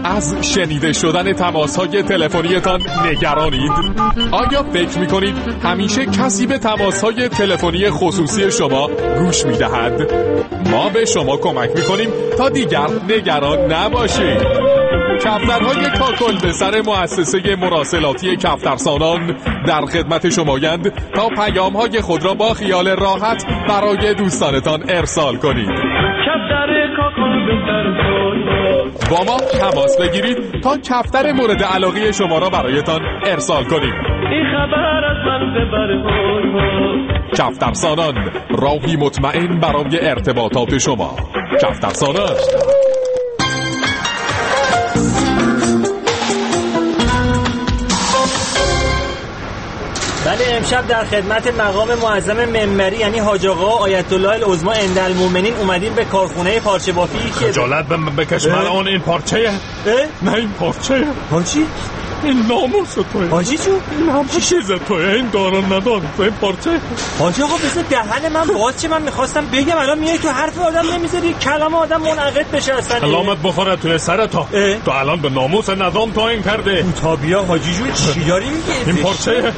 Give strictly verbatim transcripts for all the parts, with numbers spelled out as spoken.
از شنیده شدن تماس‌های تلفنیتان نگرانید؟ آیا فکر می‌کنید همیشه کسی به تماس‌های تلفنی خصوصی شما گوش می‌دهد؟ ما به شما کمک می‌کنیم تا دیگر نگران نباشید. کفترهای کاکل به سر مؤسسه مراسلاتی کفترسانان در خدمت شمایند تا پیام‌های خود را با خیال راحت برای دوستانتان ارسال کنید. با ما تماس بگیرید تا کفتر مورد علاقه شما را برایتان ارسال کنیم. کفترسانان، راهی مطمئن برای ارتباطات شما. کفترسانان. بله، امشب در خدمت مقام معظم منبری یعنی حاج آقا آیت الله العظمی عندالمؤمنین اومدیم به کارخونه پارچه بافی که خجالت بکش. من آن این پارچه نه این پارچه حاجی این ناموس توی حاجی جو این هم چیز توی این داران ندان این پارچه. حاجی آقا بسه دهن من باز چه من میخواستم بگم الان میای تو حرف آدم نمیذاری کلام آدم منعقد بشه اصلا. کلامت بخوره توی سرت تا تو الان به ناموس نظام تو این کرده. تا بیا حاجی جو چی داری میگی؟ این پارچه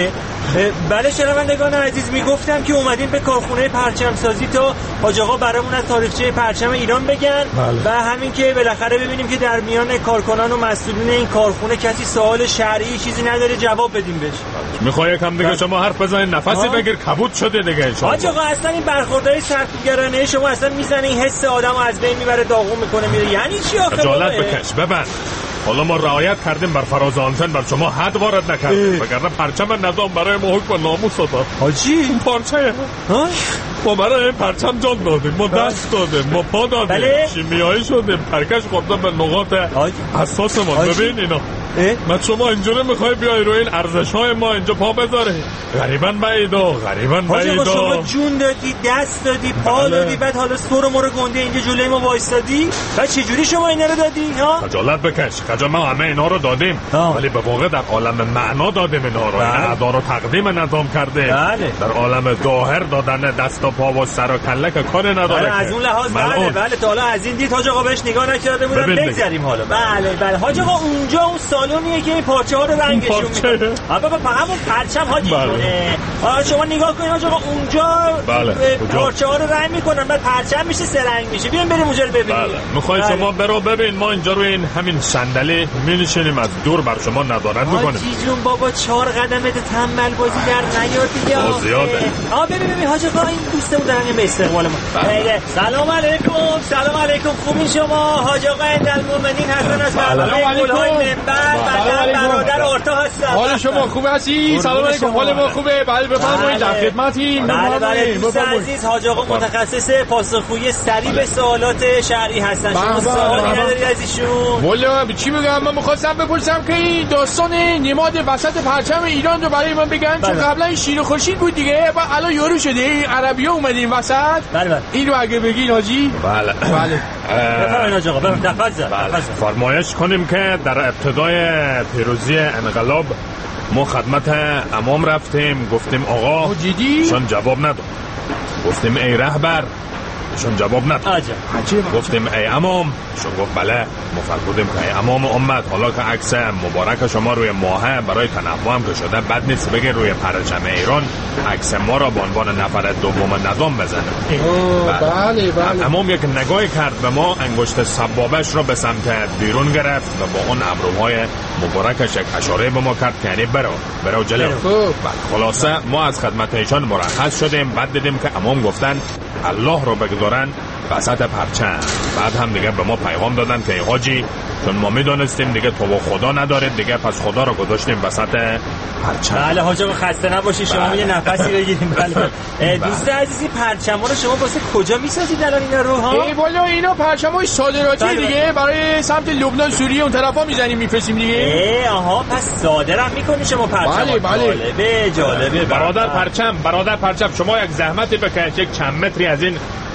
بله شنوندگان عزیز، میگفتم که اومدیم به کارخونه پرچم سازی تا حاج آقا برامون از تاریخچه پرچم ایران بگن. بله. و همین که بالاخره ببینیم که در میان کارکنان و مسئولین این کارخونه کسی سوال شرعی چیزی نداره جواب بدیم بهش. میخوای یکم دیگه شما حرف بزنید نفسی بگیر کبود شده دیگه شما. حاج آقا اصلا این برخوردهای سرکوبگرانه شما اصلا میزنه این حس آدمو از بین میبره داغون میکنه میره. یعنی چی آخه؟ خجالت بکش ببند. حالا ما رعایت کردیم بر فراز آنتن بر شما حد وارد نکردیم وگرنه پرچم نظام برای ما حکم ناموس داد. حاجی این پارچه ها ما برای این پرچم جان دادیم، ما دست دادیم، ما پا دادیم، بله؟ شیمیایی شدیم، پرکش خورده به نقاط حساس ما. ببین اینا من شما اینجوری میخوای بیای روی این ارزش های ما اینجا پا بذاره؟ غریباً بعیدا غریباً بعیدا. شما جون دادی، دست دادی، پا بله. دادی، بعد حالا سر ما رو گنده اینجا جلوی ما وایستادی. بعد چه جوری شما اینا رو دادی ها؟ خجالت بکش. خجالت ما همه اینا رو دادیم ولی به واقع در عالم معنا دادیم اینا رو. این اعضا رو تقدیم نظام کرده. بله. در عالم ظاهر دادن دست و پا و سر و کله که کار نداره. از اون لحاظ بله بله تا حالا از این دید حاج آقا بهش نگاه نکرده بودم. بگذریم حالا. بله بله حاج آقا اونجا اون سالونیه که این پارچه ها رو رنگشون میکنه. بابا با همون پرچم حاجی. بله. شما نگاه کنید حاج آقا اونجا بله. پارچه ها رو رنگ میکنن بعد پرچم میشه سه رنگ میشه. بیاین بریم اونجا رو ببینیم. بله. میخوای بله. شما برو ببین ما اینجا روی این همین صندلی می‌نشینیم از دور بر شما نظارت میکنیم. حاجی جون بابا چهار قدمت تنبل بازی در نیار دیگه. آه زیاده. آ ببین ببین حاج آقا این دوستمون دارن به استقبال ما. بله. سلام علیکم. سلام علیکم. خوبین شما؟ حاج آقا عندالمؤمنین حسن از برنامه گل‌های منبر بعد برادر آرتا هستم. حال شما خوب هستی؟ سلام علیکم. حال ما خوبه. بله بفرمایید در خدمتیم. بله بله دوست عزیز حاج آقا متخصص پاسخگویی سریع به سوالات شرعی هستن. شما سوالی نداری از ایشون؟ والا چی بگم من می‌خواستم بپرسم که این داستان نماد وسط پرچم ایران رو برای من بگن. چون قبلا این شیر خورشید بود دیگه و الان یورو شده این عربی‌ها اومدین وسط. بله بله این رو اگه بگین حاجی. بله بله بفرمایید حاج آقا تفضل. فرمایش کنیم که در ابتدای پیروزی انقلاب ما خدمت امام رفتیم گفتیم آقا شان جواب نداد. گفتیم ای رهبر شون جواب نداد. عجب. گفتیم ای امام شون گفت بله. ما فرمودیم که ای امام امت حالا که عکس مبارک شما روی ماهه برای تنوع هم که شده بد نیست بگه روی پرچم ایران عکس ما را به عنوان نفر دوم نظام بزنه. بله بله. امام یک نگاهی کرد به ما انگشت سبابش را به سمت بیرون گرفت و با اون ابروهای مبارکش یک اشاره به ما کرد که یعنی برو برو جلو. خلاصه ما از خدمت ایشان مرخص شدیم. بعد دیدیم که امام گفتن الله رو بگذارن وسط پرچم. بعد هم دیگه به ما پیغام دادن که ای حاجی چون ما میدونستیم دیگه تو و خدا ندارید دیگه پس خدا رو گذاشتیم وسط پرچم. بله حاج آقا خسته نباشید شما بله. یه نفسی بگیریم. بله دوست عزیزی پرچما رو شما واسه کجا میسازید الان اینا رو ها؟ ای والا اینا پرچمای صادراتی بله. دیگه برای سمت لبنان سوریه اون طرفا میزنیم میفرستیم دیگه. ای آها پس صادرم میکنی شما پرچم. بله بله. جالبه جالبه. برادر پرچم برادر پرچم شما یک زحمتی بکشید یک چند متری از این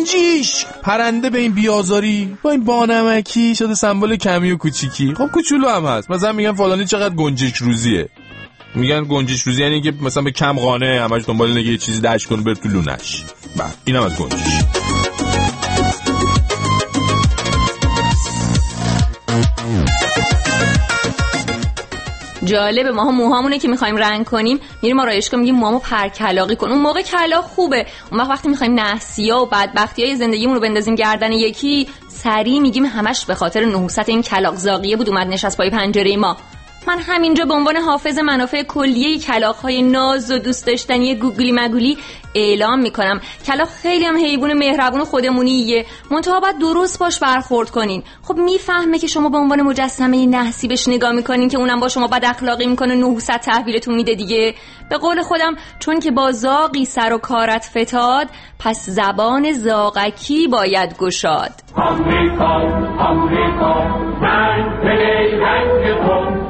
گنجیش. پرنده به این بیازاری با این بانمکی شده سمبل کمی و کوچیکی. خب کوچولو هم هست. مثلا میگن فلانی چقدر گنجش روزیه. میگن گنجش روزی یعنی که مثلا به کم قانه همش دنبال نگه یه چیزی دش کنه بره تو لونش. بعد اینم از گنجش. جالبه، ماها موهامونه که میخوایم رنگ کنیم میریم آرایشگاه میگیم موهامو پرکلاقی کن. اون موقع کلاق خوبه. اون وقت وقتی میخوایم نحسیا و بدبختیای زندگیمون رو بندازیم گردن یکی، سری میگیم همش به خاطر نحوست این کلاق زاغیه بود اومد نشست پای پنجره ما. من همینجا به عنوان حافظ منافع کلیه کلاغ‌های ناز و دوست داشتنی گوگلی مگولی اعلام میکنم کلاغ خیلی هم حیوان مهربون و خودمونیه، منتها باید درست باش برخورد کنین. خب میفهمه که شما به عنوان مجسمه نحسی بهش نگاه میکنین که اونم با شما بد اخلاقی میکنه، نحوست تحویلتون میده دیگه. به قول خودم چون که با زاغی سر و کارت فتاد، پس زبان زاغکی باید گشاد. آمریکا آمریکا رنگ پلی رنگ تو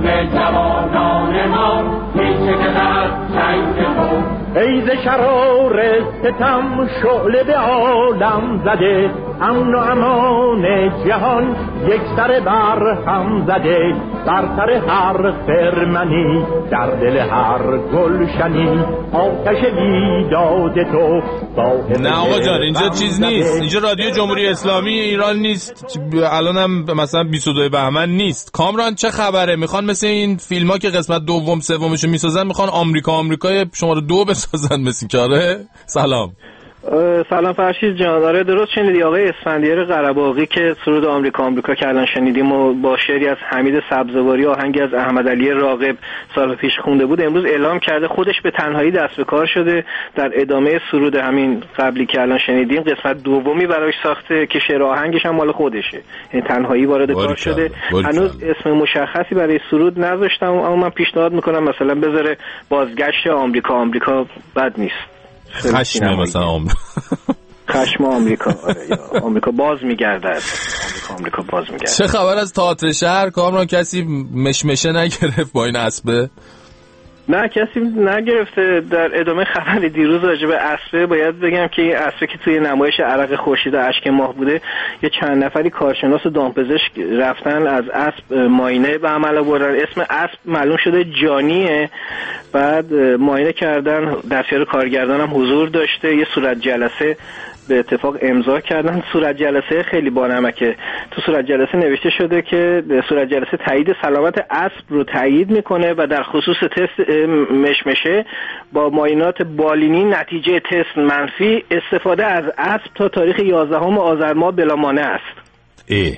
جوانان ما میشه که در سنگ تو ای ز شرار ستم شعله به عالم زده، امن و امان جهان یک سر بر هم زده، بر سر هر خرمنی در دل هر گلشنی آتش بیداد تو. نه آقا جان اینجا چیز نیست، اینجا رادیو جمهوری اسلامی ایران نیست، الانم مثلا بیست و دو بهمن نیست. کامران چه خبره؟ میخوان مثل این فیلم ها که قسمت دوم سومشو میسازن میخوان آمریکا آمریکای شماره دو بسازن مثل کاره؟ سلام. سلام فرشید جان. آره درست شنیدی آقای اسفندیار قره‌باغی که سرود آمریکا آمریکا که الان شنیدیم و با شعری از حمید سبزواری آهنگی از احمدعلی راغب سال پیش خونده بود، امروز اعلام کرده خودش به تنهایی دست به کار شده در ادامه سرود همین قبلی که الان شنیدیم قسمت دومی برایش ساخته که شعر آهنگش هم مال خودشه، یعنی تنهایی وارد کار شده. هنوز اسم مشخصی برای سرود نذاشتم اما من پیشنهاد میکنم مثلا بذاره بازگشت آمریکا آمریکا بد نیست. خشم مثلا آمریکا خشم آمریکا آره یا آمریکا باز میگرده، آمریکا آمریکا باز میگرده. چه خبر از تئاتر شهر؟ کامران کسی مشمشه نگرفت با این اسبه؟ نه کسی نگرفته. در ادامه خبر دیروز راجع به اسبه باید بگم که این اسبه که توی نمایش عرق خورشید و اشک ماه بوده، یه چند نفری کارشناس و دامپزشک رفتن از اسب معاینه به عمل آوردن. اسم اسب معلوم شده جانیه. بعد معاینه کردن، دستیار کارگردان هم حضور داشته، یه صورت جلسه به اتفاق امضا کردن. صورت جلسه خیلی بانمکه. تو صورت جلسه نوشته شده که صورت جلسه تایید سلامت اسب رو تایید میکنه و در خصوص تست مشمشه با معاینات بالینی نتیجه تست منفی، استفاده از اسب تا تاریخ یازدهم آذر ماه بلا مانع است. ای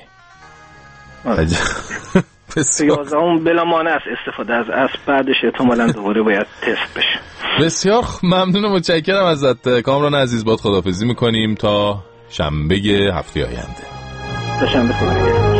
یازدهم بلا مانع است استفاده از اسب، بعدش احتمالاً دوباره باید تست بشه. بسیار ممنون و متشکرم ازت کامران عزیز. باد خداحافظی میکنیم تا شنبه هفته آینده. تا شنبه خدا.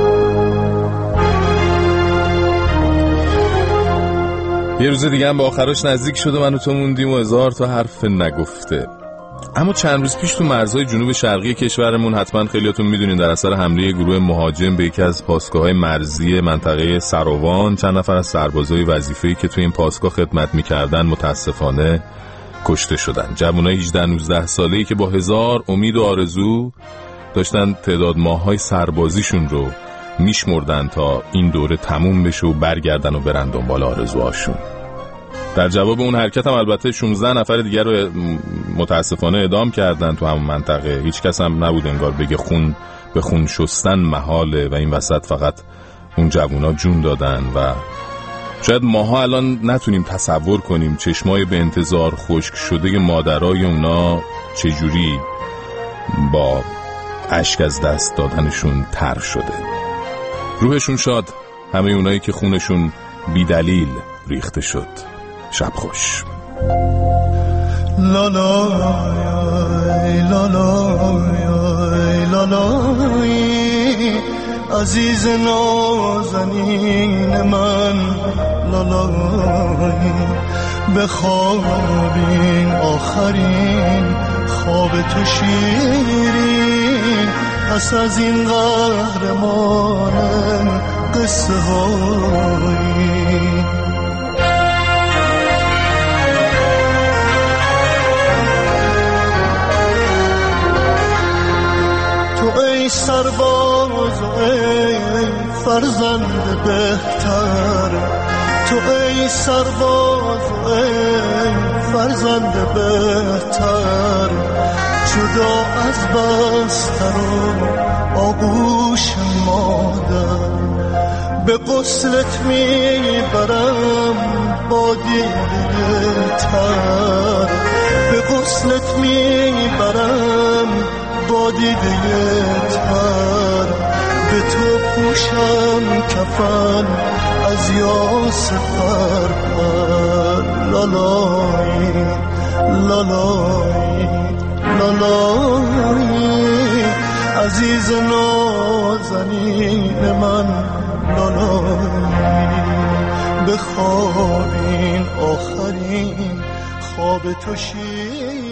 یه روز دیگه هم به آخرش نزدیک شده، من و تو موندیم و هزار تا حرف نگفته. اما چند روز پیش تو مرزهای جنوب شرقی کشورمون، حتما خیلیاتون میدونین، در اثر حمله گروه مهاجم به یکی از پاسگاه‌های مرزی منطقه سروان، چند نفر از سربازای وظیفه‌ای که تو این پاسگاه خدمت میکردن متاسفانه کشته شدن. جوانای هجده نوزده ساله‌ای که با هزار امید و آرزو داشتن تعداد ماه‌های سربازیشون رو میشمردن تا این دوره تموم بشه و برگردن و برن دنبال آرزوهاشون. در جواب اون حرکت هم البته شانزده نفر دیگر رو متاسفانه اعدام کردن تو همون منطقه. هیچ کس هم نبود انگار بگه خون به خون شستن محاله و این وسط فقط اون جوونا جون دادن و شاید ماها الان نتونیم تصور کنیم چشمای به انتظار خشک شده مادرای اونا چجوری با اشک از دست دادنشون تر شده. روحشون شاد، همه اونایی که خونشون بی دلیل ریخته شد. شب خوش. لا لا لا لا لا عزیز نازنین من، لا لا بخوابین آخرین خواب تو شیرین، پس از این قهرمان قصه هایی. ای سرباز و ای فرزند بهتر، تو ای سرباز و ای فرزند بهتر، جدا از بستر و آغوش مادر. به غسلت میبرم با دیده تر، به غسلت میبرم با دیده تر، به تو پوشم کفن از یاس پرپر. لالایی لالایی لالایی عزیز نازنین من، لالایی بخوابین آخرین خواب تو شیر.